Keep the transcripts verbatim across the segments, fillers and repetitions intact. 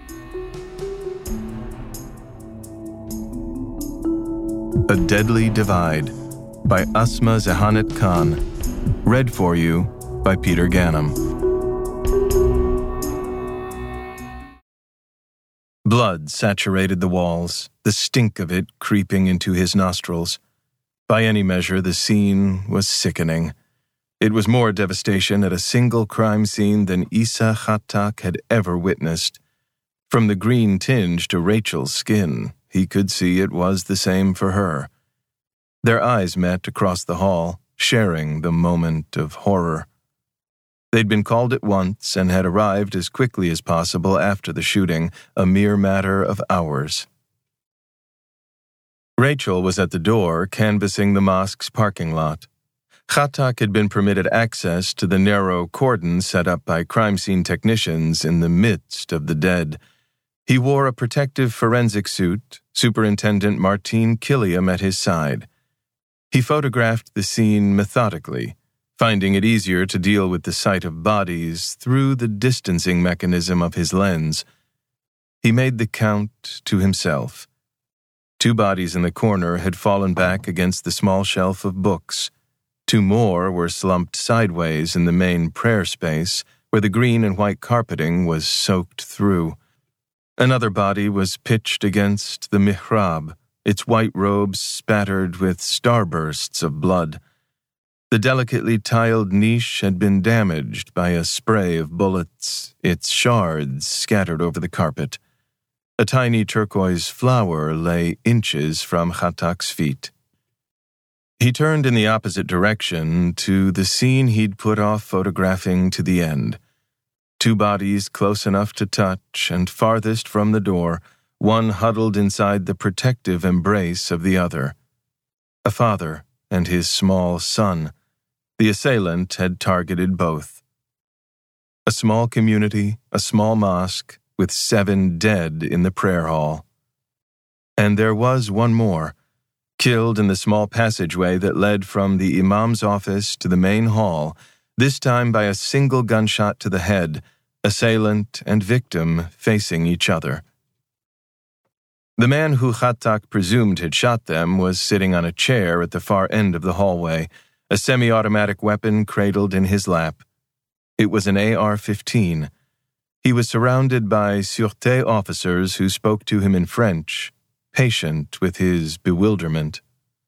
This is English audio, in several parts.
A Deadly Divide by Asma Zehanat Khan. Read for you by Peter Ganem. Blood saturated the walls, the stink of it creeping into his nostrils. By any measure, the scene was sickening. It was more devastation at a single crime scene than Isa Khattak had ever witnessed. From the green tinge to Rachel's skin, he could see it was the same for her. Their eyes met across the hall, sharing the moment of horror. They'd been called at once and had arrived as quickly as possible after the shooting, a mere matter of hours. Rachel was at the door, canvassing the mosque's parking lot. Khattak had been permitted access to the narrow cordon set up by crime scene technicians in the midst of the dead. He wore a protective forensic suit, Superintendent Martine Killiam at his side. He photographed the scene methodically, finding it easier to deal with the sight of bodies through the distancing mechanism of his lens. He made the count to himself. Two bodies in the corner had fallen back against the small shelf of books. Two more were slumped sideways in the main prayer space, where the green and white carpeting was soaked through. Another body was pitched against the mihrab, its white robes spattered with starbursts of blood. The delicately tiled niche had been damaged by a spray of bullets, its shards scattered over the carpet. A tiny turquoise flower lay inches from Khattak's feet. He turned in the opposite direction to the scene he'd put off photographing to the end. Two bodies close enough to touch and farthest from the door, one huddled inside the protective embrace of the other. A father and his small son. The assailant had targeted both. A small community, a small mosque, with seven dead in the prayer hall. And there was one more, killed in the small passageway that led from the imam's office to the main hall, this time by a single gunshot to the head, assailant and victim facing each other. The man who Khattak presumed had shot them was sitting on a chair at the far end of the hallway, a semi-automatic weapon cradled in his lap. It was an A R fifteen. He was surrounded by sûreté officers who spoke to him in French, patient with his bewilderment.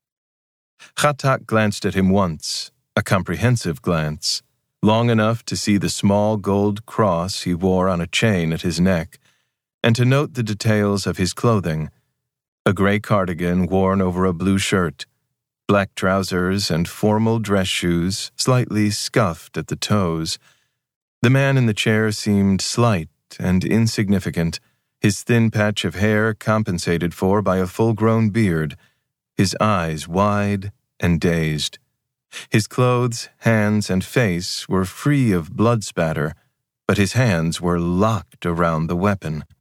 Khattak glanced at him once, a comprehensive glance, long enough to see the small gold cross he wore on a chain at his neck, and to note the details of his clothing: a gray cardigan worn over a blue shirt, black trousers and formal dress shoes slightly scuffed at the toes. The man in the chair seemed slight and insignificant, his thin patch of hair compensated for by a full-grown beard, his eyes wide and dazed. His clothes, hands, and face were free of blood spatter, but his hands were locked around the weapon.